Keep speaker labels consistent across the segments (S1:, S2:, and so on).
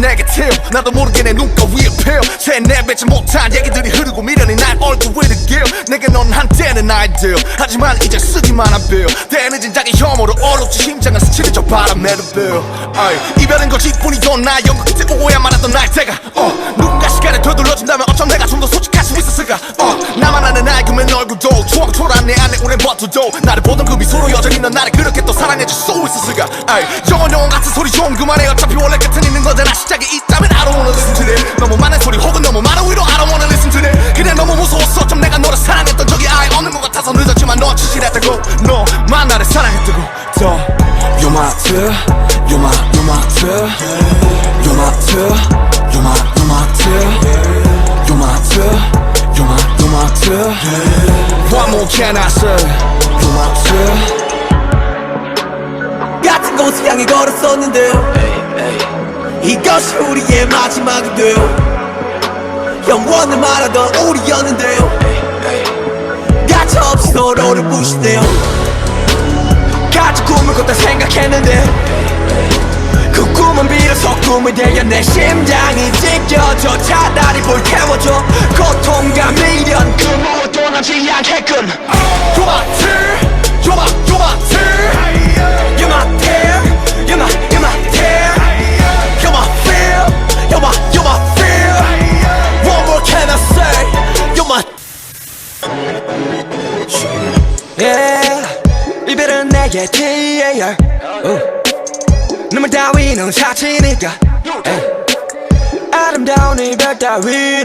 S1: negative. 나도 모르게 내 눈가 위에 피어 세뇌배지 못한 얘기들이 흐르고 미련이 날 얼굴 위를 기어. 내게 넌 한때는 아이디어 하지만 이제 쓰기만 한 빌. 때늦은 자기 혐오로 얼룩지 심장을 스치는 저 바람에도 빌. 이별은 거짓뿐이던 나 연극 끝에 오해야 말았던 날 때가 누군가 시간을 되돌려준다면 어쩜 내가 좀 더 솔직할 수 있었을까. 나만 아는 나의 금연 얼굴도 추억 초라한 내 안에 오랜 버튼도 나를 보던 그 미소로 여전히 넌 나를 그렇게 또 사랑해줄 수 있었을까. 영원 같은 소리 좀 그만해. 어차피 원래 끝은 있는 거잖아. 시작이 있다면 I don't wanna listen to it. 너무 많은 소리 혹은 너무 많은 위로 I don't wanna listen to it. 그냥 너무 무서웠어. 좀 내가 너를 사랑했던 적이 아예 없는 것 같아서 늦었지만 너 진실했다고. 너만 나를 사랑했다고. You're my tear, you're my tear, you're my tear, you're my tear, you're my tear, you're my tear. What more can I say? You're my tear.
S2: 같은 곳을 향해 걸었었는데 이것이 우리의 마지막이 돼요. 영원을 말하던 우리였는데요. 가차없이 서로를 부시네요. 같이 꿈을 꿨다 생각했는데 그 꿈은 비로소 꿈이 되어 내 심장이 찢겨져. 차라리 불태워줘. 고통과 미련 그 무엇도 남지 않게끔.
S1: You're my tear, you're my tear.
S2: You're my tear, you're my tear. You're my fear, you're my fear. What more can I say? You're my yeah. 이별은 내게 TAR 눈물 따위는 사치니까 아름다운 이별 따위는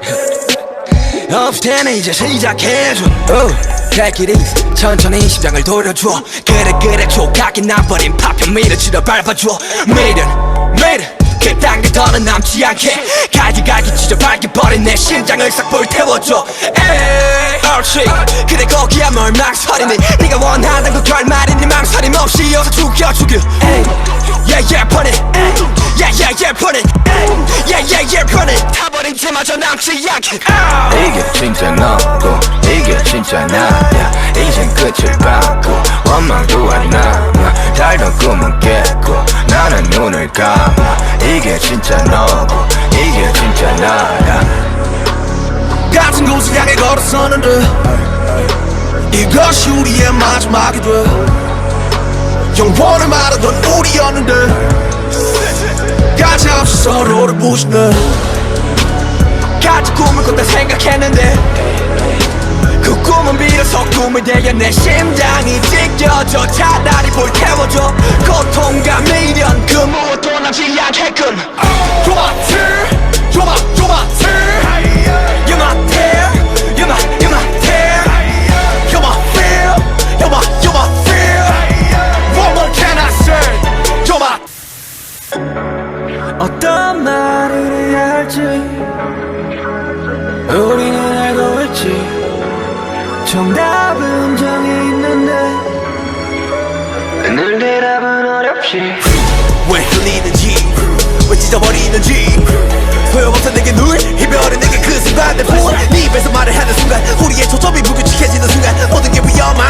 S2: 없을 테니 이제 시작해줘. Take it easy 천천히 심장을 돌려줘. 그래 조각이 나버린 파편 밀어치러 밟아줘. 매일은 그딴 게 더는 남지 않게 갈기 찢어 밝혀버린 내 심장을 싹 불태워줘. 에이 옳지 그래 거기야 뭘 망설이니. 네가 원하는 그 결말이니 망설임 없이 어서 죽여. Yeah put it yeah put it yeah put it 타버린 채마저 남지 않게.
S3: 이게 진짜 너고 이게 진짜 나야. 이젠 끝을 봤고 원망도 안 남아. 달던 꿈은 깼고 나는 눈을 감아. 이게 진짜 너고 이게 진짜 나야.
S1: 같은 곳을 향해 걸었었는데 이것이 우리의 마지막이 돼. 영원을 말하던 우리였는데 가차없이 서로를 부시네.
S2: 같이 꿈을 꿨다 생각했는데 그 꿈은 비로소 꿈이 되어 내 심장이 찢겨져. 차라리 불태워줘. 고통과 미련 그 무엇도 남지 않게끔.
S1: You're my tear, you're my tear.
S2: You're my tear, you're my tear.
S1: You're my fear, you're my fear. What more can I say? You're my.
S2: 어떤 말을 해야 할지 우리는 알고 있지. 정답은 정해 있는데 늘 대답은 어렵지.
S1: 왜 흘리는지 왜 찢어버리는지 소용없어 내게 눈 이별은 내게 그 순간 내 폰. 네 입에서 말을 하는 순간 우리의 초점이 무규칙해지는 순간 모든 게 위험한